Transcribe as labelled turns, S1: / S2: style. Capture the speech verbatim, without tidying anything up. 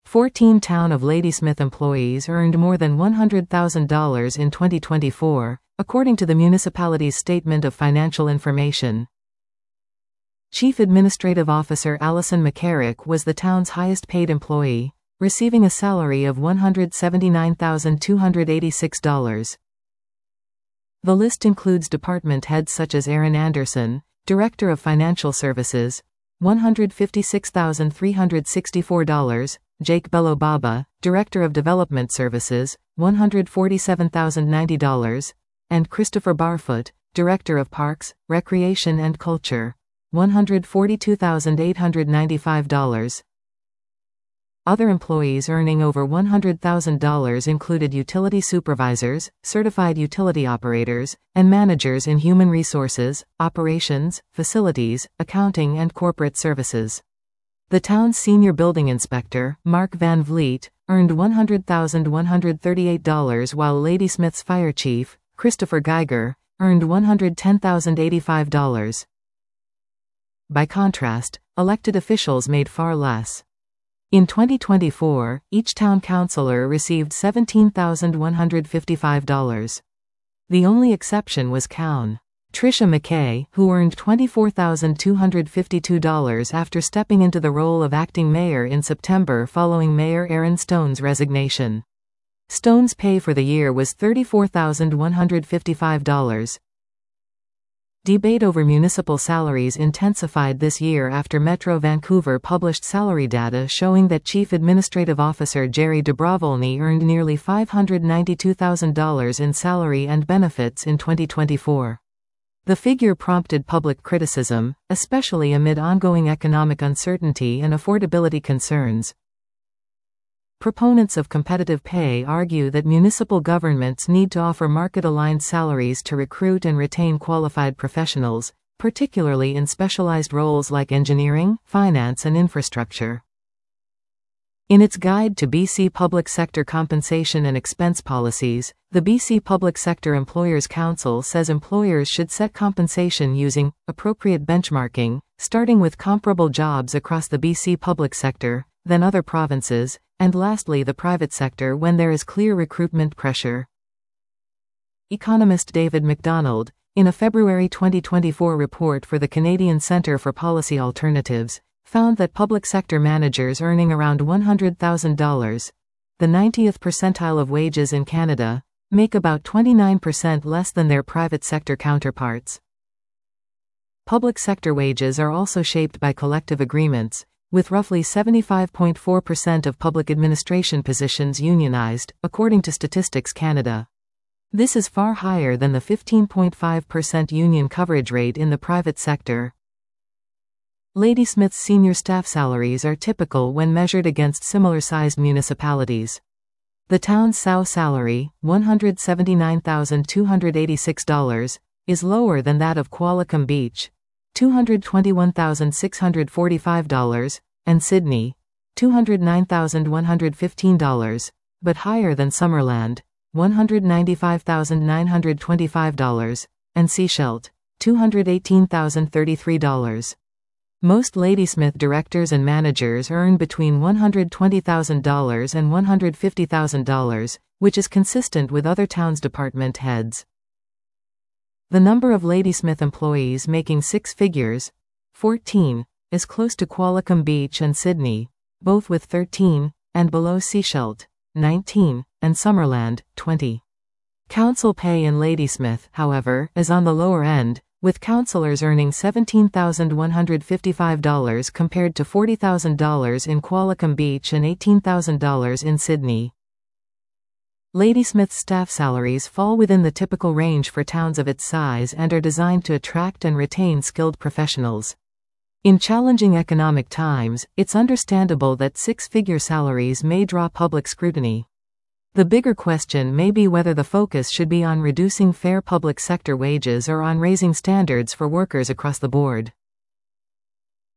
S1: fourteen Town of Ladysmith employees earned more than one hundred thousand dollars in twenty twenty-four, according to the municipality's Statement of Financial Information. Chief Administrative Officer Allison McCarrick was the town's highest-paid employee, receiving a salary of one hundred seventy-nine thousand two hundred eighty-six dollars. The list includes department heads such as Aaron Anderson, Director of Financial Services, one hundred fifty-six thousand three hundred sixty-four dollars, Jake Belobaba, Director of Development Services, one hundred forty-seven thousand ninety dollars, and Christopher Barfoot, Director of Parks, Recreation and Culture, one hundred forty-two thousand eight hundred ninety-five dollars. Other employees earning over one hundred thousand dollars included utility supervisors, certified utility operators, and managers in human resources, operations, facilities, accounting and corporate services. The town's senior building inspector, Mark Van Vliet, earned one hundred thousand one hundred thirty-eight dollars while Ladysmith's fire chief, Christopher Geiger, earned one hundred ten thousand eighty-five dollars. By contrast, elected officials made far less. In twenty twenty-four, each town councilor received seventeen thousand one hundred fifty-five dollars. The only exception was Cown. Tricia McKay, who earned twenty-four thousand two hundred fifty-two dollars after stepping into the role of acting mayor in September following Mayor Aaron Stone's resignation. Stone's pay for the year was thirty-four thousand one hundred fifty-five dollars. Debate over municipal salaries intensified this year after Metro Vancouver published salary data showing that Chief Administrative Officer Jerry Dobrovolny earned nearly five hundred ninety-two thousand dollars in salary and benefits in twenty twenty-four. The figure prompted public criticism, especially amid ongoing economic uncertainty and affordability concerns. Proponents of competitive pay argue that municipal governments need to offer market-aligned salaries to recruit and retain qualified professionals, particularly in specialized roles like engineering, finance and infrastructure. In its Guide to B C Public Sector Compensation and Expense Policies, the B C Public Sector Employers Council says employers should set compensation using appropriate benchmarking, starting with comparable jobs across the B C public sector, then other provinces, and lastly the private sector when there is clear recruitment pressure. Economist David McDonald, in a February twenty twenty-four report for the Canadian Centre for Policy Alternatives, found that public sector managers earning around one hundred thousand dollars, the ninetieth percentile of wages in Canada, make about twenty-nine percent less than their private sector counterparts. Public sector wages are also shaped by collective agreements, with roughly seventy-five point four percent of public administration positions unionized, according to Statistics Canada. This is far higher than the fifteen point five percent union coverage rate in the private sector. Ladysmith's senior staff salaries are typical when measured against similar-sized municipalities. The town's S O W salary, one hundred seventy-nine thousand two hundred eighty-six dollars, is lower than that of Qualicum Beach, two hundred twenty-one thousand six hundred forty-five dollars, and Sydney, two hundred nine thousand one hundred fifteen dollars, but higher than Summerland, one hundred ninety-five thousand nine hundred twenty-five dollars, and Sechelt, two hundred eighteen thousand thirty-three dollars. Most Ladysmith directors and managers earn between one hundred twenty thousand dollars and one hundred fifty thousand dollars, which is consistent with other towns' department heads. The number of Ladysmith employees making six figures, fourteen, is close to Qualicum Beach and Sydney, both with thirteen, and below Sechelt, nineteen, and Summerland, twenty. Council pay in Ladysmith, however, is on the lower end, with councillors earning seventeen thousand one hundred fifty-five dollars compared to forty thousand dollars in Qualicum Beach and eighteen thousand dollars in Sydney. Ladysmith's staff salaries fall within the typical range for towns of its size and are designed to attract and retain skilled professionals. In challenging economic times, it's understandable that six-figure salaries may draw public scrutiny. The bigger question may be whether the focus should be on reducing fair public sector wages or on raising standards for workers across the board.